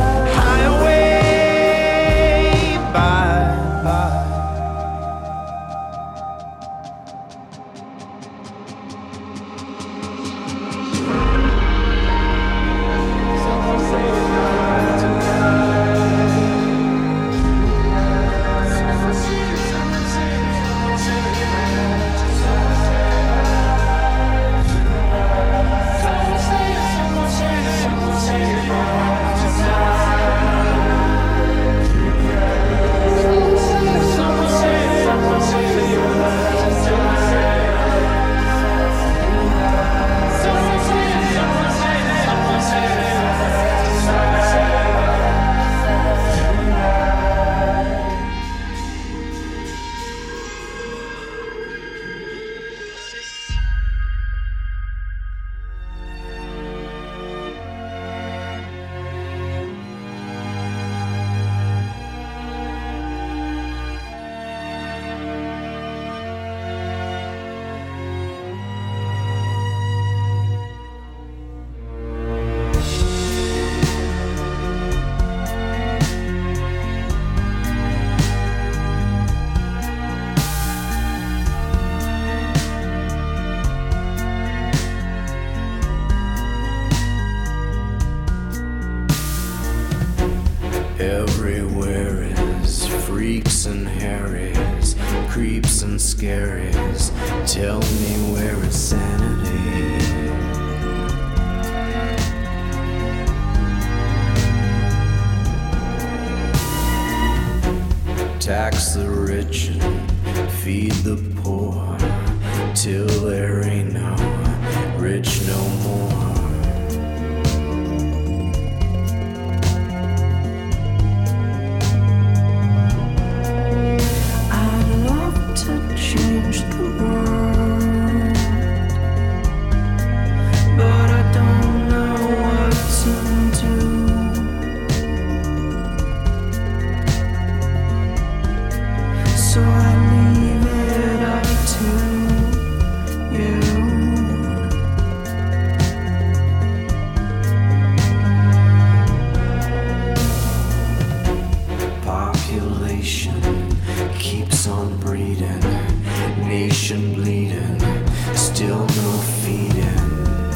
Everywhere is freaks and harries, creeps and scaries. Tell me where is sanity? Tax the rich and feed the poor, till there ain't no rich no more. I'd love to change the world, but I don't know what to do. So I leave it up to you. Population keeps on breeding, nation bleeding, still no feeding.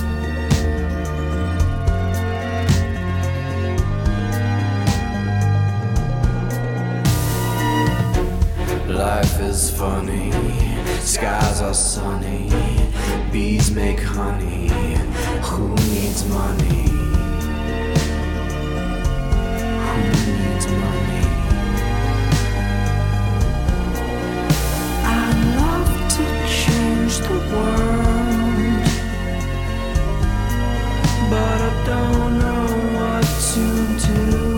Life is funny, skies are sunny, bees make honey, who needs money? Who needs money? I'd love to change the world, but I don't know what to do.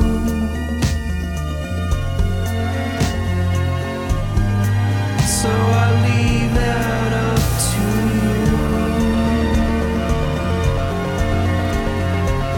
So I leave that up to you.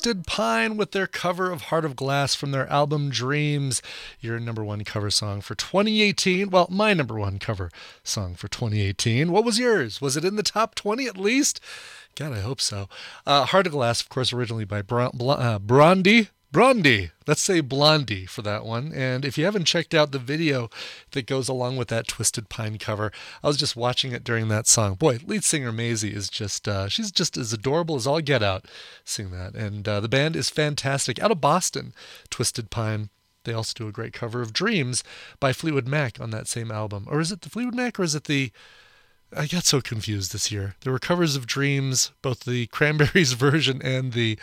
Twisted Pine with their cover of Heart of Glass from their album Dreams, your number one cover song for 2018. Well, my number one cover song for 2018. What was yours? Was it in the top 20 at least? God, I hope so. Heart of Glass, of course, originally by Blondie. Let's say Blondie for that one. And if you haven't checked out the video that goes along with that Twisted Pine cover, I was just watching it during that song. Boy, lead singer Maisie is just, she's just as adorable as all get out singing that. And the band is fantastic. Out of Boston, Twisted Pine. They also do a great cover of Dreams by Fleetwood Mac on that same album. Or is it the Fleetwood Mac or is it the... I got so confused this year. There were covers of Dreams, both the Cranberries version and the...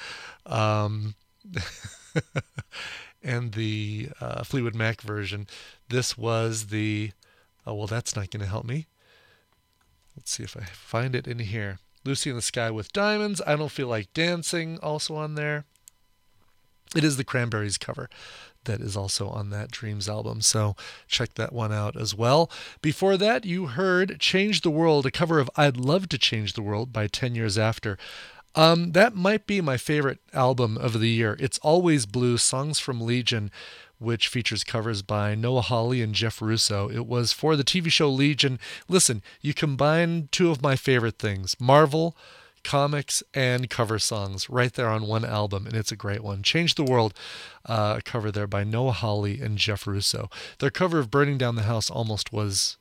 and the Fleetwood Mac version. This was the... Oh, well, that's not going to help me. Let's see if I find it in here. Lucy in the Sky with Diamonds. I Don't Feel Like Dancing, also on there. It is the Cranberries cover that is also on that Dreams album, so check that one out as well. Before that, you heard Change the World, a cover of I'd Love to Change the World by 10 Years After. That might be my favorite album of the year. It's Always Blue, Songs from Legion, which features covers by Noah Hawley and Jeff Russo. It was for the TV show Legion. Listen, you combine two of my favorite things, Marvel, comics, and cover songs right there on one album, and it's a great one. Change the World, a cover there by Noah Hawley and Jeff Russo. Their cover of Burning Down the House almost was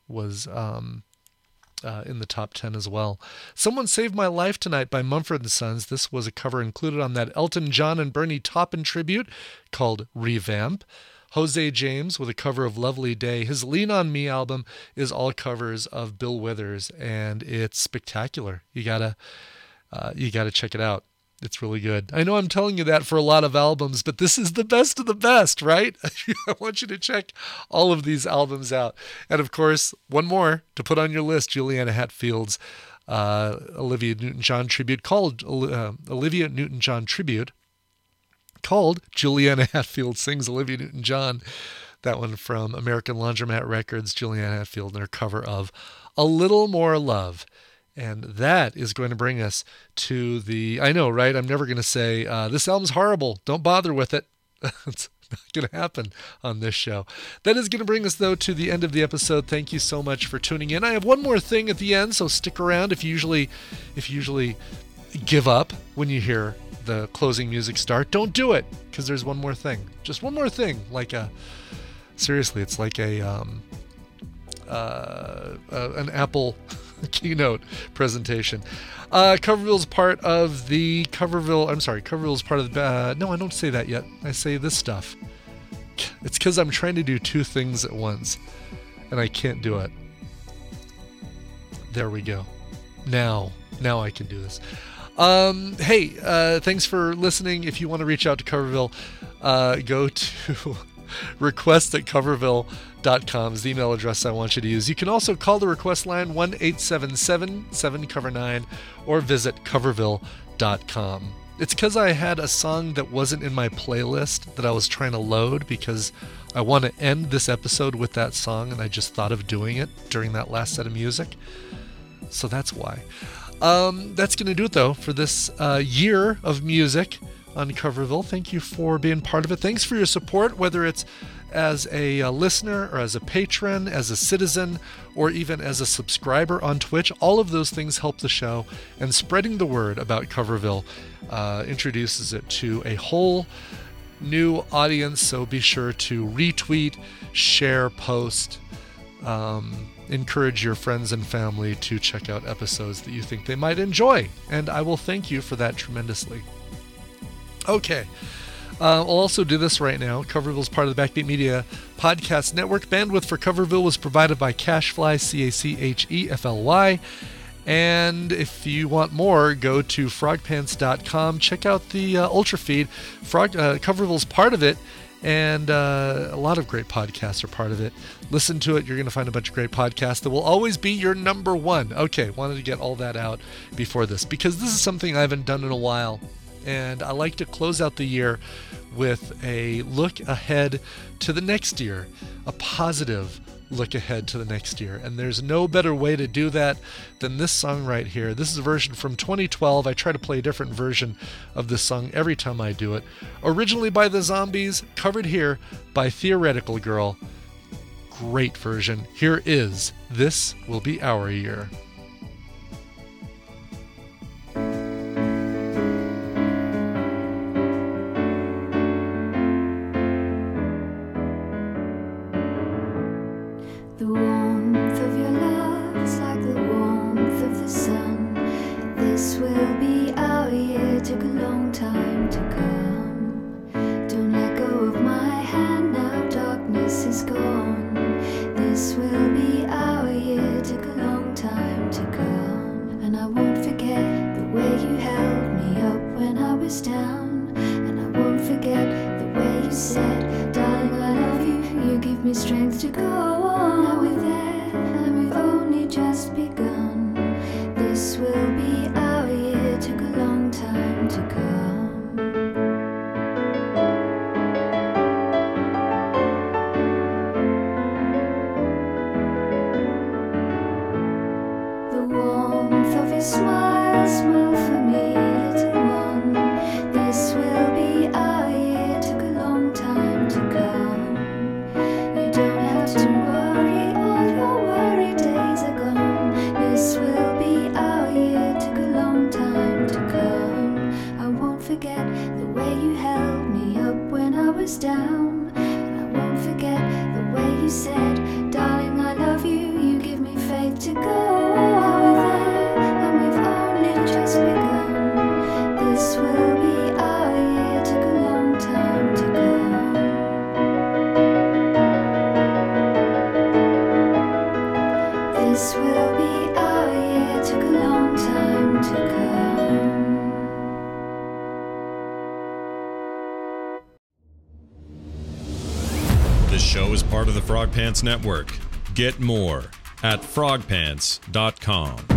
in the top 10 as well. Someone Saved My Life Tonight by Mumford & Sons. This was a cover included on that Elton John and Bernie Taupin tribute called Revamp. Jose James with a cover of Lovely Day. His Lean On Me album is all covers of Bill Withers, and it's spectacular. You gotta check it out. It's really good. I know I'm telling you that for a lot of albums, but this is the best of the best, right? I want you to check all of these albums out. And of course, one more to put on your list, Juliana Hatfield's Olivia Newton-John tribute called Olivia Newton-John tribute called Juliana Hatfield Sings Olivia Newton-John. That one from American Laundromat Records, Juliana Hatfield and her cover of A Little More Love. And that is going to bring us to the... I know, right? I'm never going to say, this album's horrible. Don't bother with it. It's not going to happen on this show. That is going to bring us, though, to the end of the episode. Thank you so much for tuning in. I have one more thing at the end, so stick around. If you usually give up when you hear the closing music start, don't do it, because there's one more thing. Just one more thing. Seriously, it's like an Apple... keynote presentation. Coverville's part of the Coverville's part of the no, I don't say that yet. I say this stuff. It's because I'm trying to do two things at once and I can't do it. There we go. Now I can do this. Hey, thanks for listening. If you want to reach out to Coverville, go to request@coverville.com is the email address I want you to use. You can also call the request line 1-877-7-COVER-9 or visit coverville.com. It's because I had a song that wasn't in my playlist that I was trying to load because I want to end this episode with that song and I just thought of doing it during that last set of music. So that's why. That's going to do it though for this year of music on Coverville. Thank you for being part of it. Thanks for your support, whether it's as a listener or as a patron, as a citizen, or even as a subscriber on Twitch. All of those things help the show, and spreading the word about Coverville introduces it to a whole new audience, so be sure to retweet, share, post, encourage your friends and family to check out episodes that you think they might enjoy, and I will thank you for that tremendously. Okay, I'll also do this right now. Coverville is part of the Backbeat Media Podcast Network. Bandwidth for Coverville was provided by Cashfly, CACHEFLY. And if you want more, go to frogpants.com. Check out the Ultra feed. Coverville's part of it, and a lot of great podcasts are part of it. Listen to it. You're going to find a bunch of great podcasts that will always be your number one. Okay, wanted to get all that out before this, because this is something I haven't done in a while. And I like to close out the year with a look ahead to the next year, a positive look ahead to the next year. And there's no better way to do that than this song right here. This is a version from 2012. I try to play a different version of this song every time I do it. Originally by the Zombies, covered here by Theoretical Girl. Great version. Here is This Will Be Our Year. The warmth of your love is like the warmth of the sun. This will be our year, took a long time to come. Don't let go of my hand now, darkness is gone. This will be our year, took a long time to come. And I won't forget the way you held me up when I was down. And I won't forget the way you said, darling, I love you. You give me strength to go on. Now we're there, and we've only just begun. This will be our year, took a long time to come. The warmth of your smile, smile for me, little one. This will be our year, took a long time to come. You don't have to worry, all your worry days are gone. This will be our year, took a long time to come. I won't forget the way you held me up when I was down. And I won't forget the way you said, darling, I love you. You give me faith to go. Now we're there, and we've only just begun. This will be our year, took a long time to come. This will be our year, took a long time to come. This show is part of the Frog Pants Network. Get more at frogpants.com.